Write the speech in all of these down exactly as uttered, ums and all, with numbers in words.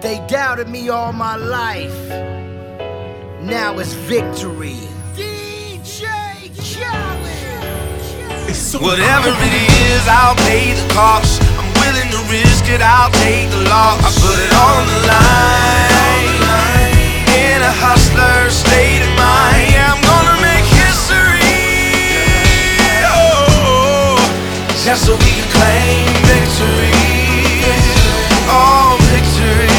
They doubted me all my life. Now it's victory. D J Khaled. So whatever it is, I'll pay the cost. I'm willing to risk it, I'll take the loss. I put it on the line, in a hustler state of mind. Yeah, I'm gonna make history, oh, just so we can claim victory. Oh, victory,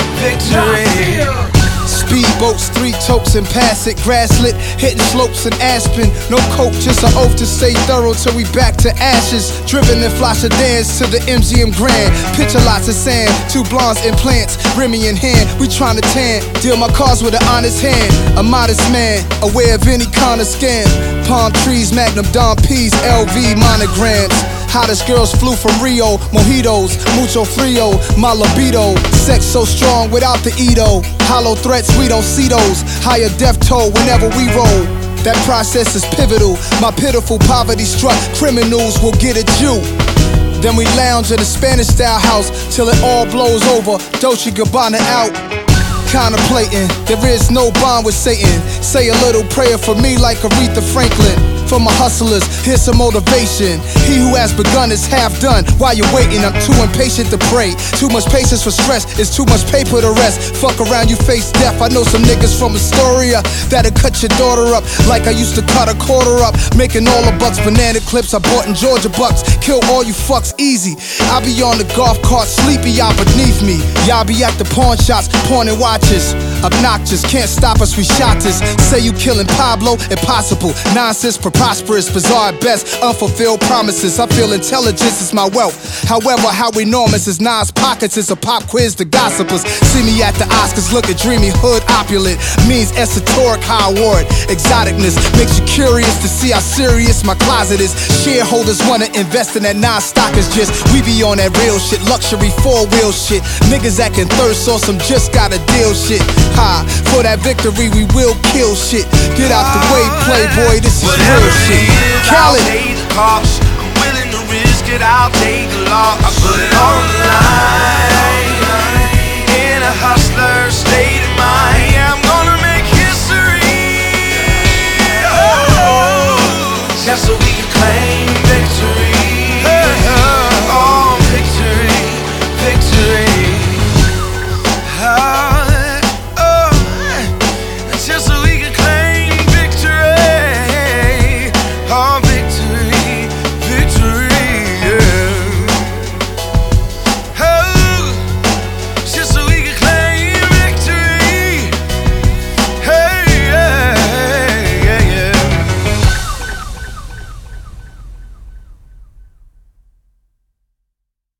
victory. Speedboats, three totes and pass it. Grasslit, hitting slopes in Aspen. No coke, just an oath to stay thorough till we back to ashes. Driven in fly sedans to the M G M Grand. Picture lots of sand, two blondes in plants. Remy in hand, we tryna tan. Deal my cars with an honest hand. A modest man, aware of any kind of scam. Palm trees, Magnum Dom P's, L V monograms. Hottest girls flew from Rio, mojitos, mucho frio, my libido. Sex so strong without the Edo. Hollow threats, we don't see those. Higher death toll whenever we roll. That process is pivotal. My pitiful poverty-struck criminals will get at you. Then we lounge in a Spanish-style house till it all blows over. Dolce Gabbana out. Contemplating, there is no bond with Satan. Say a little prayer for me like Aretha Franklin. For my hustlers, here's some motivation. He who has begun is half done. While you're waiting, I'm too impatient to pray. Too much patience for stress, it's too much paper to rest. Fuck around, you face death. I know some niggas from Astoria that'll cut your daughter up like I used to cut a quarter up. Making all the bucks, banana clips I bought in Georgia bucks. Kill all you fucks easy. I be on the golf cart, sleepy, y'all beneath me. Y'all be at the pawn shops, pawning watches. Obnoxious, can't stop us, we shot this. Say you killing Pablo, impossible. Nonsense, prosperous, bizarre at best. Unfulfilled promises, I feel intelligence is my wealth. However, how enormous is Nas' pockets is a pop quiz to gossipers. See me at the Oscars looking dreamy, hood opulent. Means esoteric, high award. Exoticness makes you curious to see how serious my closet is. Shareholders wanna invest in that Nas stock is just. We be on that real shit, luxury four-wheel shit. Niggas acting thirst or some just got a deal shit. Ha, for that victory we will kill shit. Get out the way, playboy, this is Whatever real shit. Is, Khaled. I'll pay the cost. I'm willing to risk it, I'll take the loss. I put it on the line.